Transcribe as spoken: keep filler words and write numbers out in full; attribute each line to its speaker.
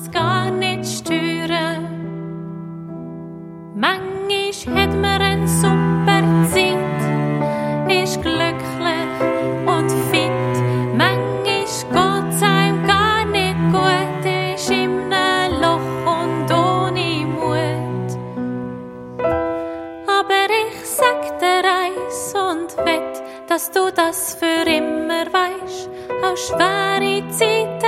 Speaker 1: kann's gar nicht steuern. Manchmal hat man eine super Zeit, ist glücklich und fit. Manchmal geht's einem gar nicht gut, ist in einem Loch und ohne Mut. Aber ich sag dir eins und wett, dass du das für immer weisst, auch schwere Zeiten